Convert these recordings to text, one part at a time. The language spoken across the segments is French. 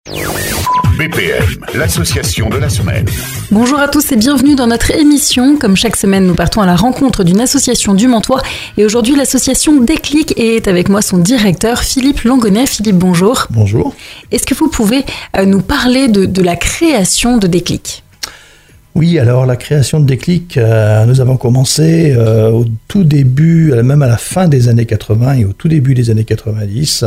BPM, l'association de la semaine. Bonjour à tous et bienvenue dans notre émission. Comme chaque semaine, nous partons à la rencontre d'une association du Mantois. Et aujourd'hui, l'association Déclic est avec moi son directeur, Philippe Langonnet. Philippe, bonjour. Bonjour. Est-ce que vous pouvez nous parler de la création de Déclic ? Oui, alors la création de Déclic, nous avons commencé au tout début, même à la fin des années 80 et au tout début des années 90,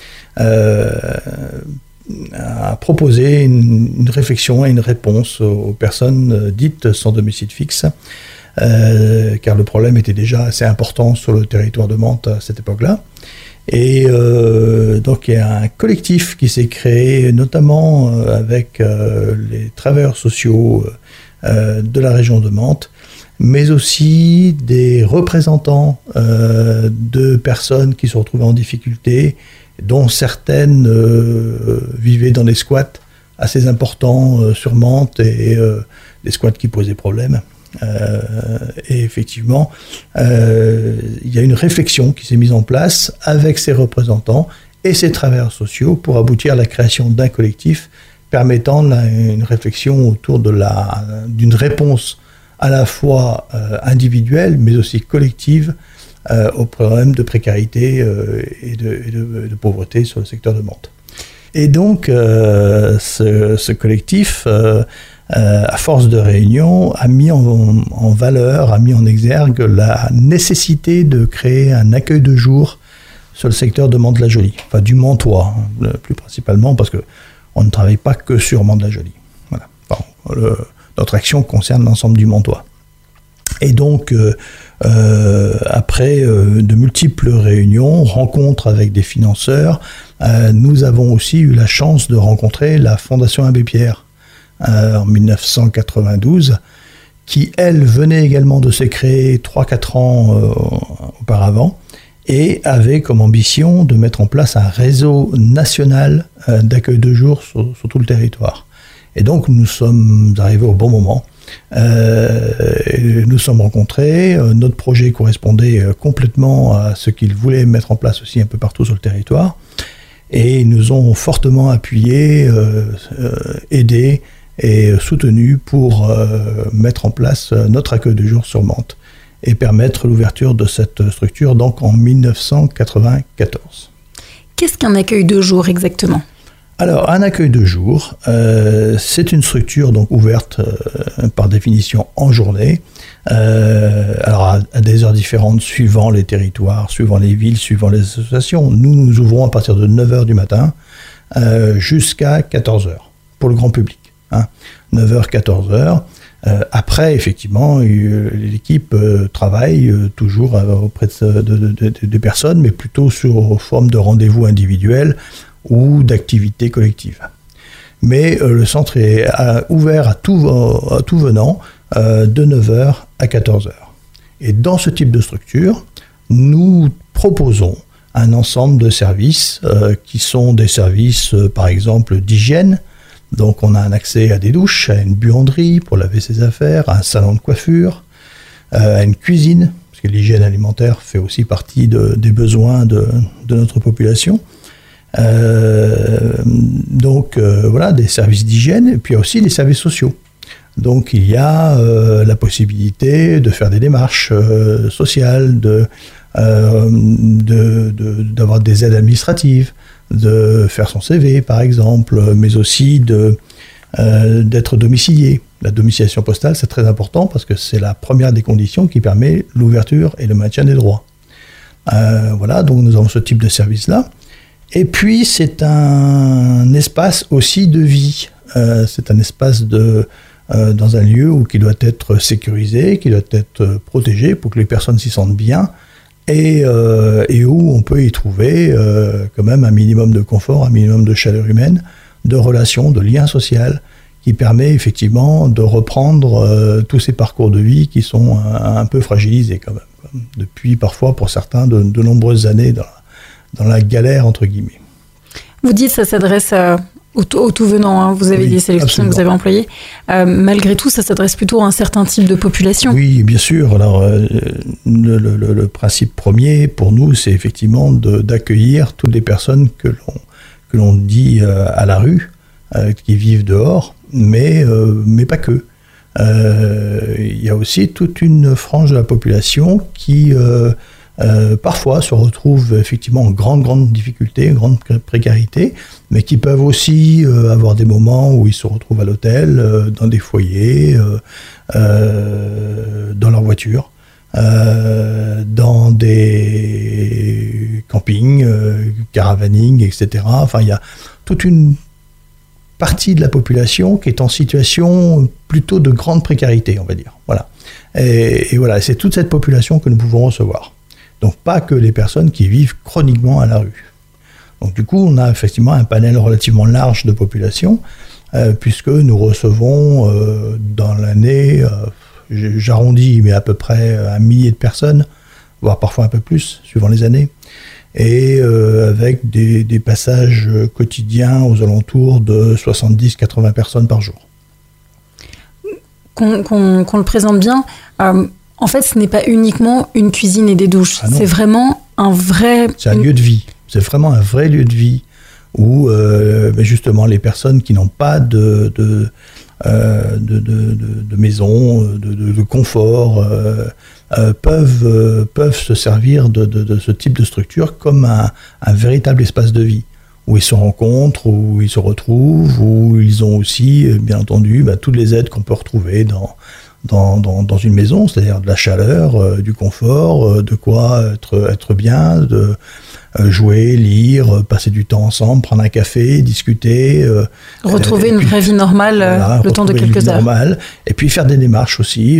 à proposer une réflexion et une réponse aux personnes dites sans domicile fixe, car le problème était déjà assez important sur le territoire de Mantes à cette époque-là. Et donc il y a un collectif qui s'est créé, notamment avec les travailleurs sociaux de la région de Mantes, mais aussi des représentants de personnes qui se retrouvaient en difficulté, dont certaines vivaient dans des squats assez importants sur Mantes et des squats qui posaient problème. Et effectivement, il y a une réflexion qui s'est mise en place avec ces représentants et ces travailleurs sociaux pour aboutir à la création d'un collectif permettant une réflexion autour d'une réponse à la fois individuelle mais aussi collective aux problèmes de précarité et de pauvreté sur le secteur de Mantes. Et donc, ce collectif, à force de réunion, a mis en valeur, a mis en exergue la nécessité de créer un accueil de jour sur le secteur de Mantes-la-Jolie, enfin du Mantois, plus principalement, parce qu'on ne travaille pas que sur Mantes-la-Jolie. Voilà. Notre action concerne l'ensemble du Mantois. Et donc, après de multiples réunions, rencontres avec des financeurs, nous avons aussi eu la chance de rencontrer la Fondation Abbé Pierre en 1992, qui, elle, venait également de se créer 3-4 ans auparavant, et avait comme ambition de mettre en place un réseau national d'accueil de jour sur tout le territoire. Et donc, nous sommes arrivés au bon moment. Nous sommes rencontrés, notre projet correspondait complètement à ce qu'ils voulaient mettre en place aussi un peu partout sur le territoire, et ils nous ont fortement appuyés, aidés et soutenus pour mettre en place notre accueil de jour sur Mantes et permettre l'ouverture de cette structure donc en 1994. Qu'est-ce qu'un accueil de jour exactement ? Alors, un accueil de jour, c'est une structure donc ouverte par définition en journée, alors à des heures différentes suivant les territoires, suivant les villes, suivant les associations. Nous ouvrons à partir de 9h du matin jusqu'à 14h pour le grand public. 9h, 14h. Après, effectivement, l'équipe travaille toujours auprès des personnes, mais plutôt sous forme de rendez-vous individuels ou d'activités collectives. Mais le centre est ouvert à tout venant de 9h à 14h. Et dans ce type de structure, nous proposons un ensemble de services qui sont des services, par exemple, d'hygiène. Donc on a un accès à des douches, à une buanderie pour laver ses affaires, à un salon de coiffure, à une cuisine, parce que l'hygiène alimentaire fait aussi partie des besoins de notre population. Voilà, des services d'hygiène, et puis aussi des services sociaux. Donc il y a la possibilité de faire des démarches sociales, d'avoir des aides administratives, de faire son CV par exemple, mais aussi d'être domicilié. La domiciliation postale, c'est très important parce que c'est la première des conditions qui permet l'ouverture et le maintien des droits. Voilà, donc nous avons ce type de service-là. Et puis, c'est un espace aussi de vie. C'est un espace dans un lieu qui doit être sécurisé, qui doit être protégé pour que les personnes s'y sentent bien et où on peut y trouver quand même un minimum de confort, un minimum de chaleur humaine, de relations, de liens sociaux qui permet effectivement de reprendre tous ces parcours de vie qui sont un peu fragilisés quand même. Depuis parfois, pour certains, de nombreuses années dans la galère, entre guillemets. Vous dites que ça s'adresse au tout venant, hein. Vous avez dit, c'est l'expression que vous avez employée. Malgré tout, ça s'adresse plutôt à un certain type de population. Oui, bien sûr. Alors, le principe premier, pour nous, c'est effectivement d'accueillir toutes les personnes que l'on dit à la rue, qui vivent dehors, mais pas que. Il y a aussi toute une frange de la population qui parfois se retrouve effectivement en grande difficulté, grande précarité, mais qui peuvent aussi avoir des moments où ils se retrouvent à l'hôtel, dans des foyers, dans leur voiture, dans des campings, caravaning, etc. Enfin, il y a toute une partie de la population qui est en situation plutôt de grande précarité, on va dire. Voilà. Et voilà, c'est toute cette population que nous pouvons recevoir. Donc pas que les personnes qui vivent chroniquement à la rue. Donc du coup, on a effectivement un panel relativement large de population, puisque nous recevons dans l'année, j'arrondis, mais à peu près 1 millier de personnes, voire parfois un peu plus, suivant les années, et avec des passages quotidiens aux alentours de 70-80 personnes par jour. Qu'on le présente bien, en fait, ce n'est pas uniquement une cuisine et des douches. Ah c'est vraiment un vrai... C'est un lieu de vie. C'est vraiment un vrai lieu de vie où justement les personnes qui n'ont pas de maison, de confort, peuvent se servir de ce type de structure comme un véritable espace de vie, où ils se rencontrent, où ils se retrouvent, où ils ont aussi, bien entendu, toutes les aides qu'on peut retrouver dans une maison, c'est-à-dire de la chaleur, du confort, de quoi être bien, de jouer, lire, passer du temps ensemble, prendre un café, discuter. Retrouver une vraie vie normale, voilà, le temps de quelques heures. Normale, et puis faire des démarches aussi.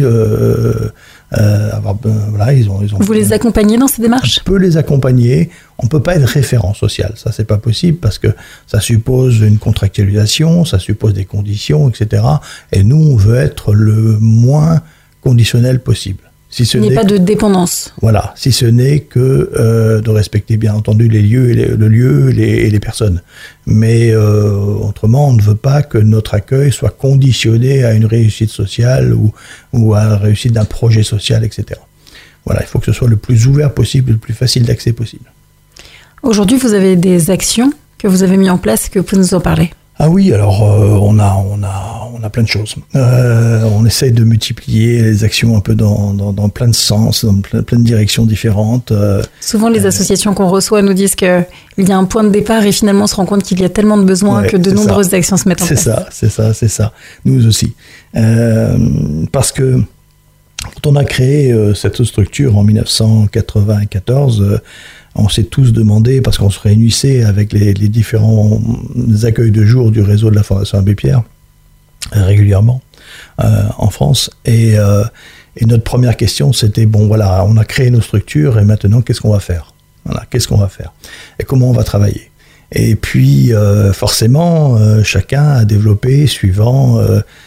Vous les accompagnez dans ces démarches ? On peut les accompagner. On ne peut pas être référent social. Ça, c'est pas possible parce que ça suppose une contractualisation, ça suppose des conditions, etc. Et nous, on veut être le moins conditionnel possible. Il n'y a pas de dépendance. Voilà, si ce n'est que de respecter bien entendu les lieux et les personnes. Mais autrement, on ne veut pas que notre accueil soit conditionné à une réussite sociale ou à la réussite d'un projet social, etc. Voilà, il faut que ce soit le plus ouvert possible, le plus facile d'accès possible. Aujourd'hui, vous avez des actions que vous avez mises en place, que vous pouvez nous en parler ? Ah oui, alors on a plein de choses. On essaye de multiplier les actions un peu dans plein de sens, dans plein de directions différentes. Souvent, les associations qu'on reçoit nous disent qu'il y a un point de départ et finalement on se rend compte qu'il y a tellement de besoins que de nombreuses actions se mettent en place. C'est ça. Nous aussi. Parce que quand on a créé cette structure en 1994, on s'est tous demandé, parce qu'on se réunissait avec les différents accueils de jour du réseau de la Fondation Abbé Pierre, régulièrement, en France. Et notre première question, c'était, bon voilà, on a créé nos structures, et maintenant, qu'est-ce qu'on va faire ? Voilà, qu'est-ce qu'on va faire ? Et comment on va travailler ? Et puis, forcément, chacun a développé, suivant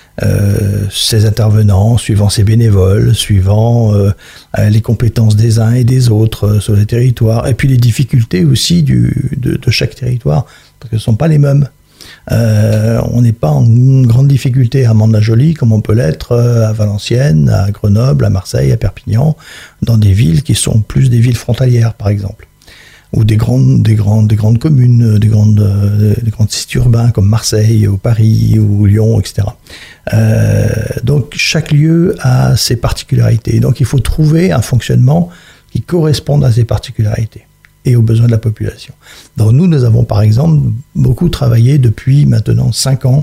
ses intervenants, suivant ses bénévoles, suivant les compétences des uns et des autres sur le territoire, et puis les difficultés aussi de chaque territoire, parce que ce ne sont pas les mêmes. On n'est pas en grande difficulté à Mantes-la-Jolie comme on peut l'être à Valenciennes, à Grenoble, à Marseille, à Perpignan, dans des villes qui sont plus des villes frontalières, par exemple, ou des grandes communes, des grands sites urbains comme Marseille, ou Paris, ou Lyon, etc. Donc chaque lieu a ses particularités. Donc il faut trouver un fonctionnement qui corresponde à ces particularités et aux besoins de la population. Donc nous avons par exemple beaucoup travaillé depuis maintenant 5 ans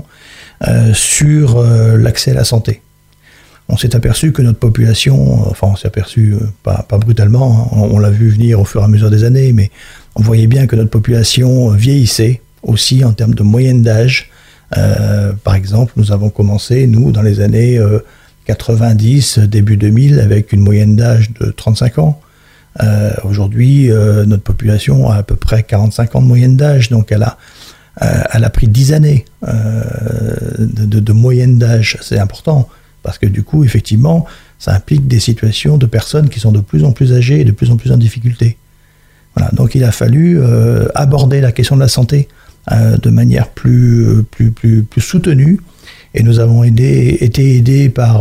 sur l'accès à la santé. On s'est aperçu que notre population, enfin on s'est aperçu pas brutalement, hein, on l'a vu venir au fur et à mesure des années, mais on voyait bien que notre population vieillissait aussi en termes de moyenne d'âge. Par exemple, nous avons commencé, nous, dans les années 90, début 2000, avec une moyenne d'âge de 35 ans. Aujourd'hui, notre population a à peu près 45 ans de moyenne d'âge, donc elle a pris 10 années de moyenne d'âge. C'est important. Parce que du coup, effectivement, ça implique des situations de personnes qui sont de plus en plus âgées et de plus en plus en difficulté. Voilà, donc il a fallu aborder la question de la santé de manière plus soutenue. Et nous avons été aidés par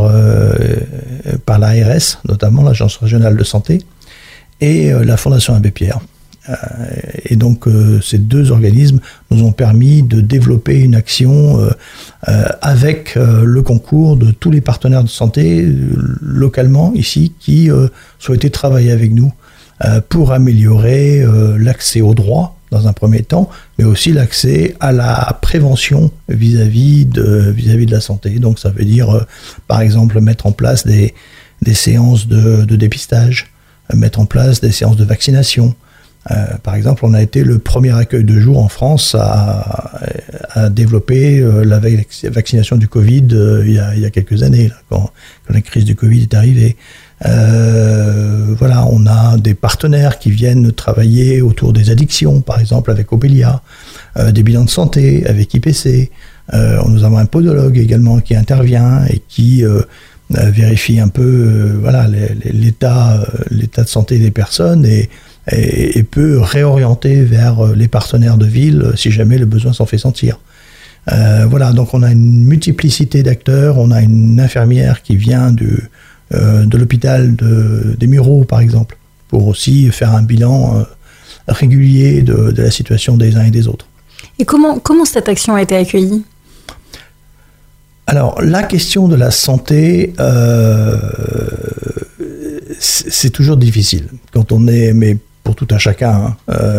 l'ARS, notamment l'Agence régionale de santé, et la Fondation Abbé Pierre, Et donc ces deux organismes nous ont permis de développer une action avec le concours de tous les partenaires de santé localement ici qui souhaitaient travailler avec nous pour améliorer l'accès aux droits dans un premier temps, mais aussi l'accès à la prévention vis-à-vis de la santé. Donc ça veut dire par exemple mettre en place des séances de dépistage, mettre en place des séances de vaccination. Par exemple, on a été le premier accueil de jour en France à développer la vaccination du Covid il y a quelques années, là, quand la crise du Covid est arrivée. Voilà, on a des partenaires qui viennent travailler autour des addictions, par exemple avec Obelia, des bilans de santé avec IPC. Nous avons un podologue également qui intervient et qui vérifie un peu l'état de santé des personnes et peut réorienter vers les partenaires de ville si jamais le besoin s'en fait sentir. Voilà, donc on a une multiplicité d'acteurs. On a une infirmière qui vient de l'hôpital des Mureaux, par exemple, pour aussi faire un bilan régulier de la situation des uns et des autres. Et comment cette action a été accueillie ? Alors, la question de la santé, c'est toujours difficile. Quand on est, mais pour tout un chacun,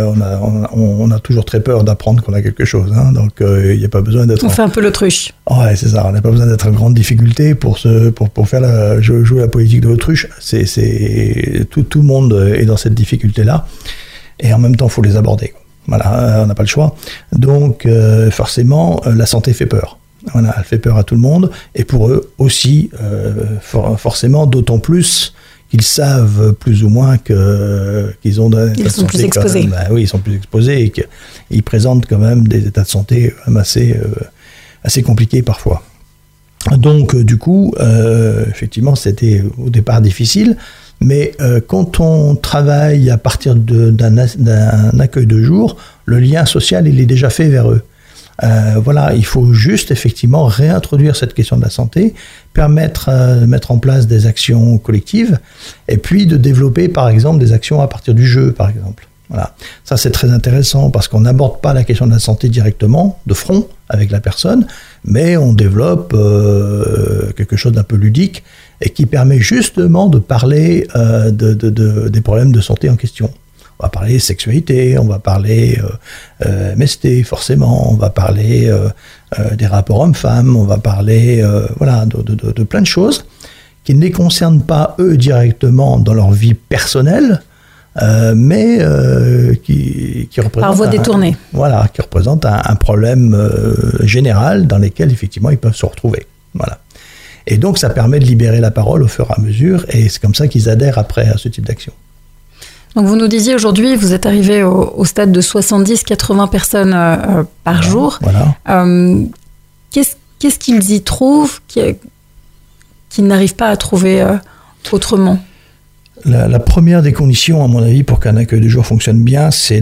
on a toujours très peur d'apprendre qu'on a quelque chose. Donc, il n'y a pas besoin d'être... On fait un peu l'autruche. Ouais, c'est ça. On n'a pas besoin d'être en grande difficulté pour faire jouer la politique de l'autruche. Tout le monde est dans cette difficulté-là. Et en même temps, il faut les aborder. Voilà, on n'a pas le choix. Donc, forcément, la santé fait peur. Voilà, elle fait peur à tout le monde, et pour eux aussi, forcément, d'autant plus qu'ils savent plus ou moins qu'ils ont ils sont plus exposés. Oui, ils sont plus exposés et qu'ils présentent quand même des états de santé assez compliqués parfois. Donc, du coup, effectivement, c'était au départ difficile, mais quand on travaille à partir d'un accueil de jour, le lien social, il est déjà fait vers eux. Voilà, il faut juste effectivement réintroduire cette question de la santé, permettre de mettre en place des actions collectives, et puis de développer par exemple des actions à partir du jeu, par exemple. Voilà, ça c'est très intéressant parce qu'on n'aborde pas la question de la santé directement, de front, avec la personne, mais on développe quelque chose d'un peu ludique et qui permet justement de parler des problèmes de santé en question. On va parler sexualité, on va parler MST forcément, on va parler des rapports hommes-femmes, on va parler de plein de choses qui ne les concernent pas eux directement dans leur vie personnelle, mais qui représentent par voie détournée. Voilà, qui représentent un problème général dans lequel effectivement ils peuvent se retrouver. Voilà. Et donc ça permet de libérer la parole au fur et à mesure, et c'est comme ça qu'ils adhèrent après à ce type d'action. Donc vous nous disiez aujourd'hui, vous êtes arrivé au stade de 70-80 personnes par jour. Voilà. Qu'est-ce qu'ils y trouvent qu'ils n'arrivent pas à trouver autrement ? La première des conditions, à mon avis, pour qu'un accueil de jour fonctionne bien, c'est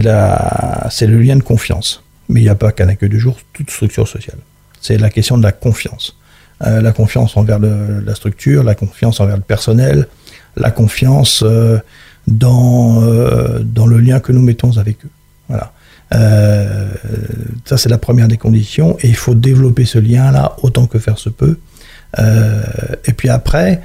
le lien de confiance. Mais il n'y a pas qu'un accueil de jour, toute structure sociale. C'est la question de la confiance. La confiance envers la structure, la confiance envers le personnel, la confiance... dans le lien que nous mettons avec eux. Voilà. Ça, c'est la première des conditions, et il faut développer ce lien-là autant que faire se peut. Et puis après,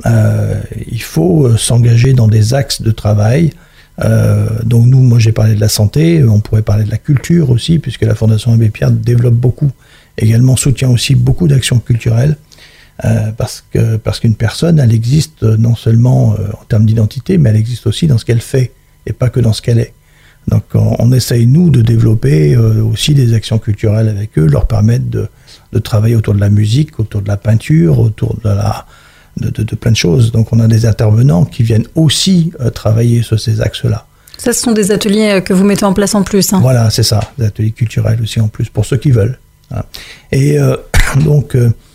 il faut s'engager dans des axes de travail. Donc moi j'ai parlé de la santé, on pourrait parler de la culture aussi, puisque la Fondation Abbé Pierre développe beaucoup, également soutient aussi beaucoup d'actions culturelles. Parce qu'une personne, elle existe non seulement en termes d'identité, mais elle existe aussi dans ce qu'elle fait, et pas que dans ce qu'elle est. Donc on essaye, nous, de développer aussi des actions culturelles avec eux, leur permettre de travailler autour de la musique, autour de la peinture, autour de plein de choses. Donc on a des intervenants qui viennent aussi travailler sur ces axes-là. Ça, ce sont des ateliers que vous mettez en place en plus, hein. Voilà, c'est ça, des ateliers culturels aussi en plus, pour ceux qui veulent. Voilà. Et donc...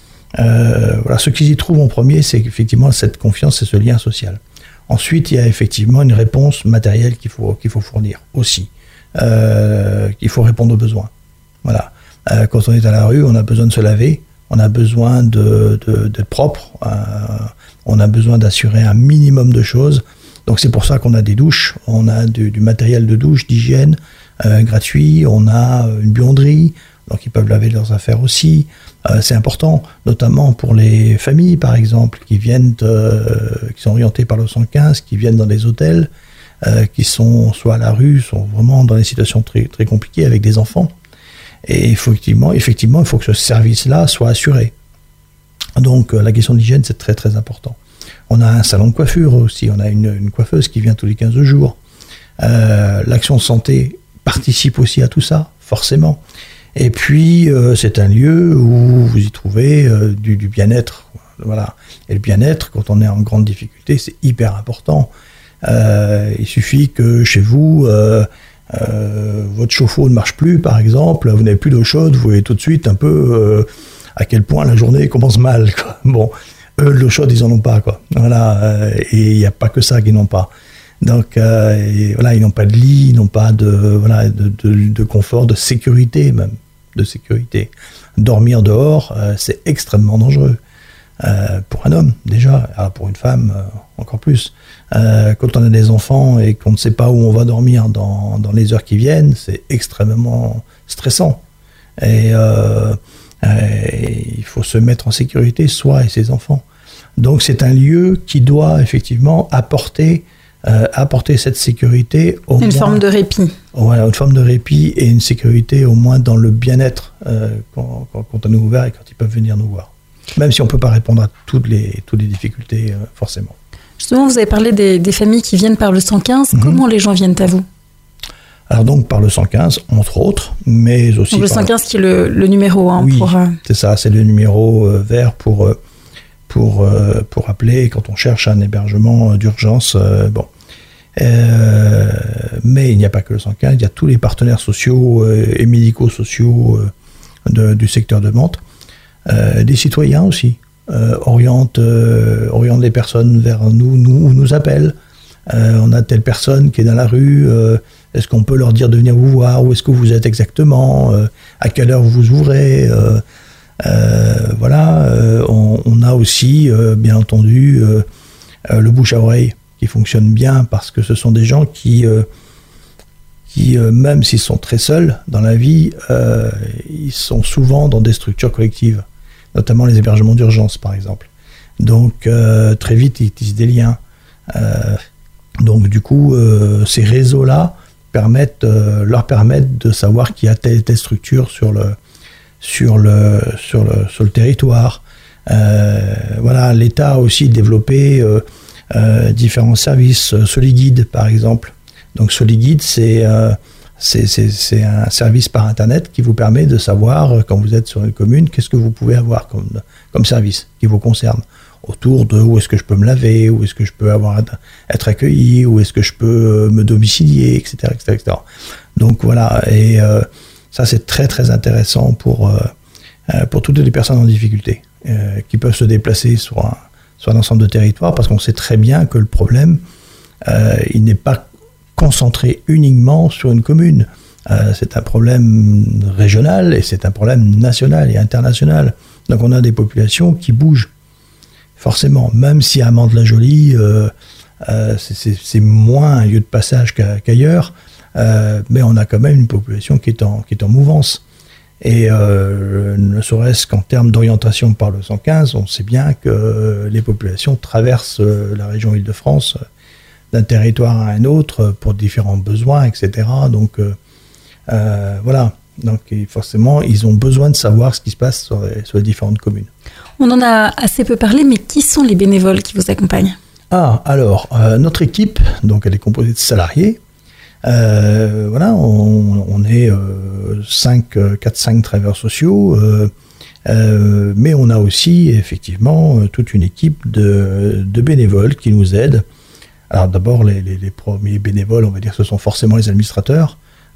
ce qu'ils y trouvent en premier, c'est effectivement cette confiance et ce lien social. Ensuite, il y a effectivement une réponse matérielle qu'il faut fournir aussi, qu'il faut répondre aux besoins. Voilà. Quand on est à la rue, on a besoin de se laver, on a besoin d'être propre, on a besoin d'assurer un minimum de choses, Donc c'est pour ça qu'on a des douches, on a du matériel de douche, d'hygiène gratuit, on a une buanderie, donc ils peuvent laver leurs affaires aussi. C'est important, notamment pour les familles, par exemple, qui sont orientées par le 115, qui viennent dans des hôtels, qui sont soit à la rue, sont vraiment dans des situations très, très compliquées avec des enfants. Et effectivement, il faut que ce service-là soit assuré. Donc la question de l'hygiène, c'est très très important. On a un salon de coiffure aussi, on a une coiffeuse qui vient tous les 15 jours. L'action santé participe aussi à tout ça, forcément. Et puis, c'est un lieu où vous y trouvez du bien-être. Voilà. Et le bien-être, quand on est en grande difficulté, c'est hyper important. Il suffit que chez vous, votre chauffe-eau ne marche plus, par exemple, vous n'avez plus d'eau chaude, vous voyez tout de suite un peu à quel point la journée commence mal, quoi. Bon, eux, l'eau chaude, ils en ont pas, quoi. Voilà. Et il n'y a pas que ça qu'ils n'ont pas. Donc, voilà, ils n'ont pas de lit, ils n'ont pas de confort, de sécurité même. De sécurité. Dormir dehors, c'est extrêmement dangereux. Pour un homme, déjà. Alors pour une femme, encore plus. Quand on a des enfants et qu'on ne sait pas où on va dormir dans les heures qui viennent, c'est extrêmement stressant. Et il faut se mettre en sécurité, soi et ses enfants. Donc c'est un lieu qui doit effectivement apporter cette sécurité au moins, forme de répit. Voilà, une forme de répit et une sécurité au moins dans le bien-être quand on est ouvert et quand ils peuvent venir nous voir. Même si on ne peut pas répondre à toutes les difficultés, forcément. Justement, vous avez parlé des familles qui viennent par le 115. Comment les gens viennent à vous ? Alors donc par le 115, entre autres, mais aussi donc le 115 qui est le numéro 1. Oui, c'est ça, c'est le numéro vert pour appeler quand on cherche un hébergement d'urgence. Mais il n'y a pas que le 115, il y a tous les partenaires sociaux et médico-sociaux du secteur de Mantes. Des citoyens aussi orientent les personnes vers nous appellent. On a telle personne qui est dans la rue, est-ce qu'on peut leur dire de venir vous voir, où est-ce que vous êtes exactement, à quelle heure vous ouvrez, voilà. On a aussi bien entendu le bouche à oreille qui fonctionne bien parce que ce sont des gens qui même s'ils sont très seuls dans la vie, ils sont souvent dans des structures collectives, notamment les hébergements d'urgence par exemple. Donc très vite ils tissent des liens. Donc du coup ces réseaux-là leur permettent de savoir qu'il y a telle structure sur le territoire. Voilà, l'État a aussi développé différents services, Soliguide par exemple. Donc Soliguide, c'est un service par internet qui vous permet de savoir, quand vous êtes sur une commune, qu'est-ce que vous pouvez avoir comme service qui vous concerne, autour de où est-ce que je peux me laver, où est-ce que je peux être accueilli, où est-ce que je peux me domicilier, etc. Donc voilà, et ça c'est très très intéressant pour toutes les personnes en difficulté qui peuvent se déplacer sur un ensemble de territoire, parce qu'on sait très bien que le problème, il n'est pas concentré uniquement sur une commune. C'est un problème régional et c'est un problème national et international. Donc on a des populations qui bougent, forcément. Même si à Mantes-la-Jolie, c'est moins un lieu de passage qu'ailleurs, mais on a quand même une population qui est en mouvance. Et ne serait-ce qu'en termes d'orientation par le 115, on sait bien que les populations traversent la région Île-de-France d'un territoire à un autre pour différents besoins, etc. Donc voilà. Donc forcément, ils ont besoin de savoir ce qui se passe sur les différentes communes. On en a assez peu parlé, mais qui sont les bénévoles qui vous accompagnent ? Alors, notre équipe, donc elle est composée de salariés. Voilà, on est 4-5 travailleurs sociaux, mais on a aussi effectivement toute une équipe de bénévoles qui nous aident. Alors d'abord, les premiers bénévoles, on va dire, ce sont forcément les administrateurs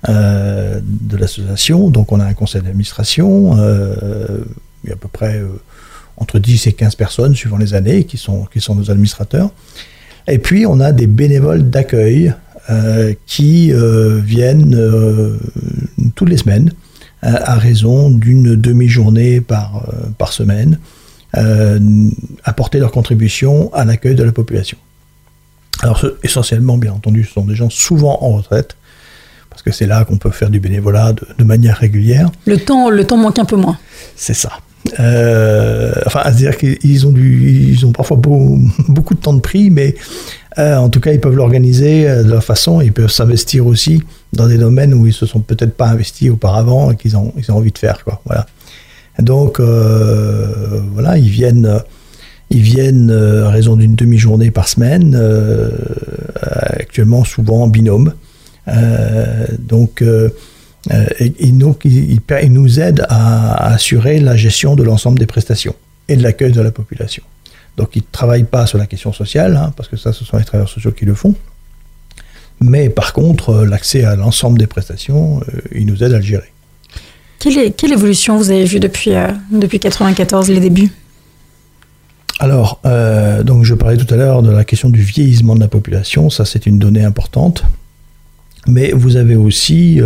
de l'association. Donc on a un conseil d'administration, il y a à peu près entre 10 et 15 personnes suivant les années qui sont nos administrateurs. Et puis on a des bénévoles d'accueil qui viennent toutes les semaines à raison d'une demi-journée par semaine apporter leur contribution à l'accueil de la population. Alors essentiellement, bien entendu, ce sont des gens souvent en retraite, parce que c'est là qu'on peut faire du bénévolat de manière régulière. Le temps manque un peu moins. C'est ça. C'est-à-dire qu'ils ont parfois beaucoup de temps de prix, mais en tout cas, ils peuvent l'organiser de leur façon. Ils peuvent s'investir aussi dans des domaines où ils se sont peut-être pas investis auparavant et qu'ils ont envie de faire, quoi. Voilà. Donc, voilà, ils viennent à raison d'une demi-journée par semaine, actuellement souvent en binôme. Il nous aide à assurer la gestion de l'ensemble des prestations et de l'accueil de la population. Donc ils ne travaillent pas sur la question sociale, parce que ça, ce sont les travailleurs sociaux qui le font. Mais par contre, l'accès à l'ensemble des prestations, ils nous aident à le gérer. Quelle évolution vous avez vue depuis 1994, les débuts ? Alors, donc je parlais tout à l'heure de la question du vieillissement de la population, ça c'est une donnée importante. Mais vous avez aussi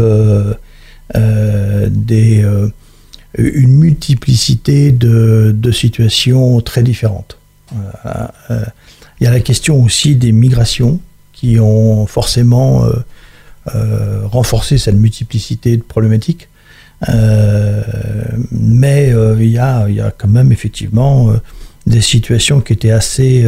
une multiplicité de situations très différentes. Il y a la question aussi des migrations qui ont forcément renforcé cette multiplicité de problématiques. Mais il y a quand même effectivement des situations qui étaient assez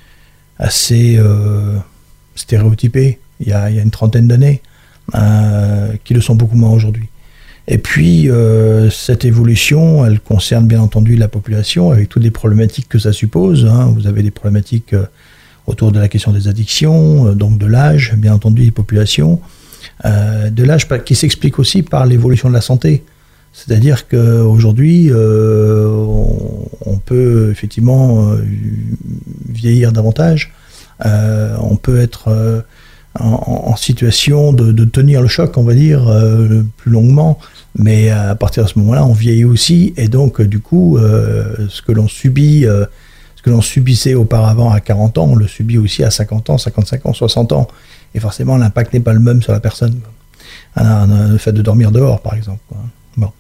stéréotypées il y a une trentaine d'années, qui le sont beaucoup moins aujourd'hui. Et puis, cette évolution, elle concerne bien entendu la population, avec toutes les problématiques que ça suppose. Vous avez des problématiques autour de la question des addictions, donc de l'âge, bien entendu, des populations. De l'âge qui s'explique aussi par l'évolution de la santé. C'est-à-dire qu'aujourd'hui, on peut effectivement vieillir davantage, on peut être en situation de tenir le choc, on va dire, plus longuement, mais à partir de ce moment-là, on vieillit aussi, et donc du coup, ce que l'on subissait auparavant à 40 ans, on le subit aussi à 50 ans, 55 ans, 60 ans, et forcément l'impact n'est pas le même sur la personne. Le fait de dormir dehors, par exemple. Bon.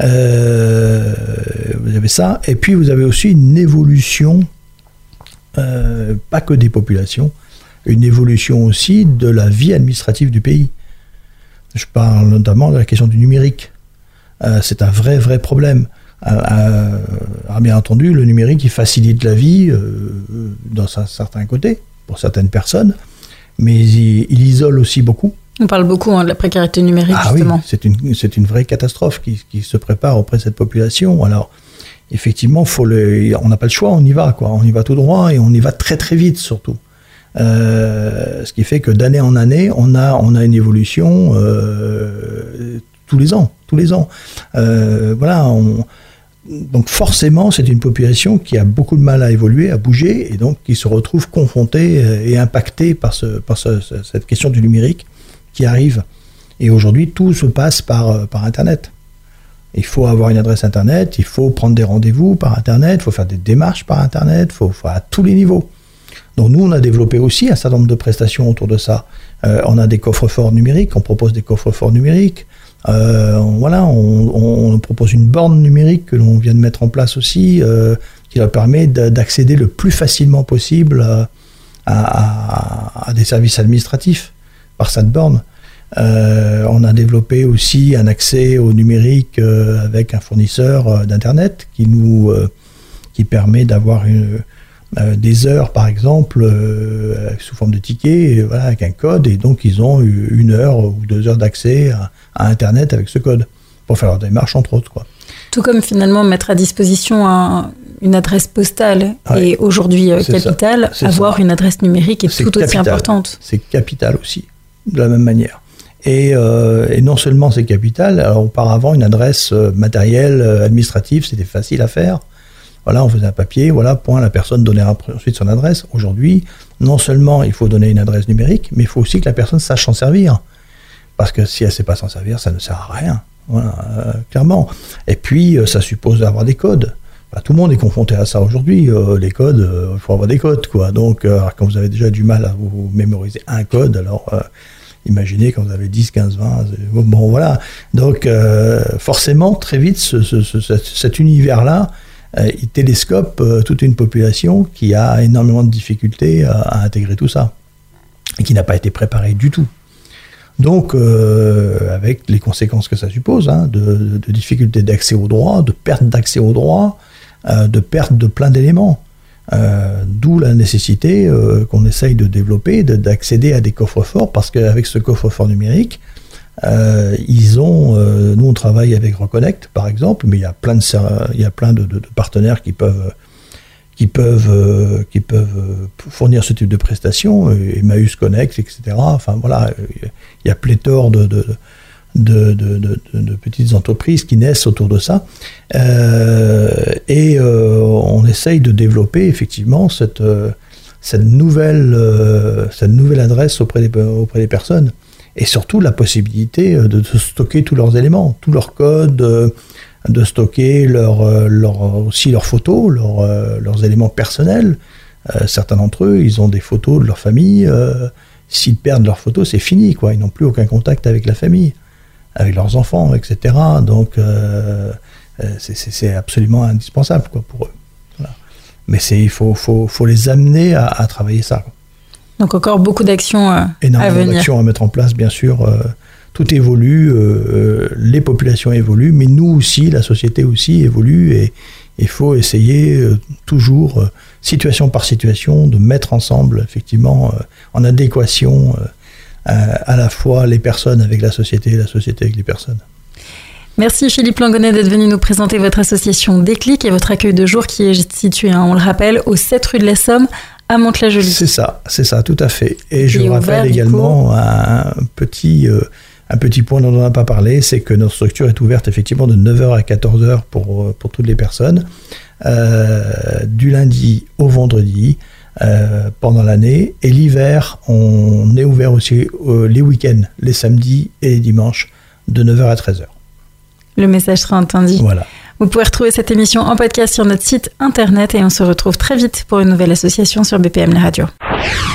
Vous avez ça, et puis vous avez aussi une évolution, pas que des populations, une évolution aussi de la vie administrative du pays. Je parle notamment de la question du numérique. C'est un vrai problème. Alors bien entendu, le numérique, il facilite la vie dans un certain côté, pour certaines personnes, mais il isole aussi beaucoup. On parle beaucoup de la précarité numérique, justement. Oui, c'est une vraie catastrophe qui se prépare auprès de cette population. Alors, effectivement, on n'a pas le choix, on y va, quoi. On y va tout droit et on y va très très vite, surtout. Ce qui fait que d'année en année, on a une évolution tous les ans. Voilà. Donc forcément, c'est une population qui a beaucoup de mal à évoluer, à bouger, et donc qui se retrouve confrontée et impactée par cette question du numérique qui arrive. Et aujourd'hui, tout se passe par Internet. Il faut avoir une adresse Internet, il faut prendre des rendez-vous par Internet, il faut faire des démarches par Internet, il faut à tous les niveaux. Donc nous, on a développé aussi un certain nombre de prestations autour de ça. On a des coffres-forts numériques, on propose des coffres-forts numériques. On propose une borne numérique que l'on vient de mettre en place aussi, qui leur permet d'accéder le plus facilement possible à des services administratifs par cette borne. On a développé aussi un accès au numérique avec un fournisseur d'Internet qui permet d'avoir des heures, par exemple, sous forme de ticket, avec un code, et donc ils ont 1 heure ou 2 heures d'accès à Internet avec ce code, pour faire leur démarche, entre autres, quoi. Tout comme finalement mettre à disposition une adresse postale et aujourd'hui capitale, avoir une adresse numérique est tout aussi importante. C'est capital aussi, de la même manière. Et non seulement c'est capital, alors auparavant une adresse matérielle, administrative, c'était facile à faire. Voilà, on faisait un papier, point, la personne donnait ensuite son adresse. Aujourd'hui, non seulement il faut donner une adresse numérique, mais il faut aussi que la personne sache s'en servir. Parce que si elle ne sait pas s'en servir, ça ne sert à rien. Voilà, clairement. Et puis, ça suppose d'avoir des codes. Tout le monde est confronté à ça aujourd'hui. Les codes, il faut avoir des codes, quoi. Donc, quand vous avez déjà du mal à vous mémoriser un code, alors imaginez quand vous avez 10, 15, 20. Bon, voilà. Donc, forcément, très vite, cet univers-là, il télescope toute une population qui a énormément de difficultés à intégrer tout ça. et qui n'a pas été préparé du tout. Donc, avec les conséquences que ça suppose, de difficultés d'accès au droit, de perte d'accès au droit, de perte de plein d'éléments. D'où la nécessité qu'on essaye de développer, d'accéder à des coffres-forts, parce qu'avec ce coffre-fort numérique, nous on travaille avec Reconnect par exemple, mais il y a plein de partenaires qui peuvent fournir ce type de prestations, Emmaüs Connect, etc. Enfin voilà, il y a pléthore de petites entreprises qui naissent autour de ça, on essaye de développer effectivement cette nouvelle adresse auprès des personnes, et surtout la possibilité de stocker tous leurs éléments, tous leurs codes, de stocker aussi leurs photos, leurs éléments personnels. Certains d'entre eux, ils ont des photos de leur famille. S'ils perdent leurs photos, c'est fini, quoi. Ils n'ont plus aucun contact avec la famille, avec leurs enfants, etc. Donc, c'est absolument indispensable, quoi, pour eux. Voilà. Mais il faut les amener à travailler ça, quoi. Donc encore beaucoup d'actions à venir. Énormément d'actions à mettre en place, bien sûr. Tout évolue, les populations évoluent, mais nous aussi, la société aussi évolue, et il faut essayer toujours, situation par situation, de mettre ensemble, effectivement, en adéquation à la fois les personnes avec la société et la société avec les personnes. Merci Philippe Langonnet d'être venu nous présenter votre association Déclic et votre accueil de jour qui est situé, on le rappelle, au 7 rue de la Somme, à Mantes-la-Jolie. C'est ça, tout à fait. Et je rappelle également un petit point dont on n'a pas parlé, c'est que notre structure est ouverte effectivement de 9h à 14h pour toutes les personnes, du lundi au vendredi, pendant l'année. Et l'hiver, on est ouvert aussi les week-ends, les samedis et les dimanches, de 9h à 13h. Le message sera entendu. Voilà. Vous pouvez retrouver cette émission en podcast sur notre site internet, et on se retrouve très vite pour une nouvelle association sur BPM La Radio.